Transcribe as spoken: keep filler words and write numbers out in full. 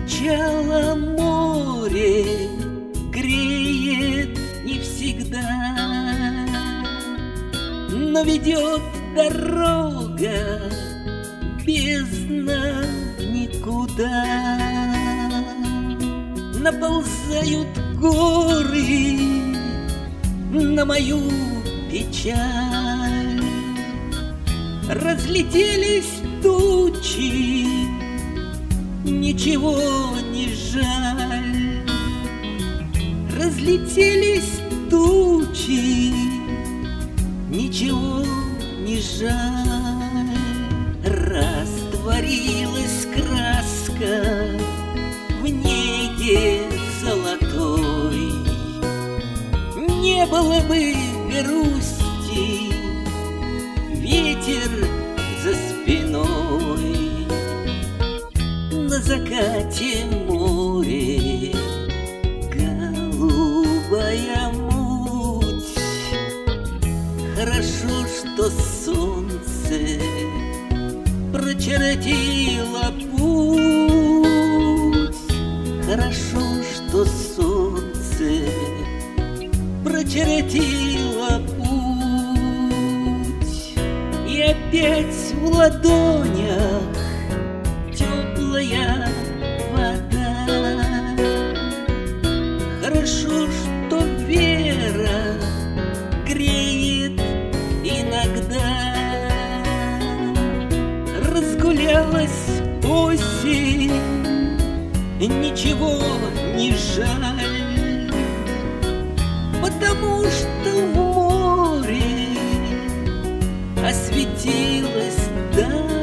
Начало море греет не всегда, но ведет дорога бездна никуда. Наползают горы на мою печаль, разлетелись тучи, ничего не жаль. Разлетелись тучи, ничего не жаль. Растворилась краска в неге золотой, не было бы грусти, ветер за спиной. На закате море голубая муть, хорошо, что солнце прочертило путь. Хорошо, что солнце прочертило путь. И опять в ладонях теплая вода. Хорошо, что вера греет иногда. Разгулялась осень, ничего не жаль, потому что в море осветилась даль.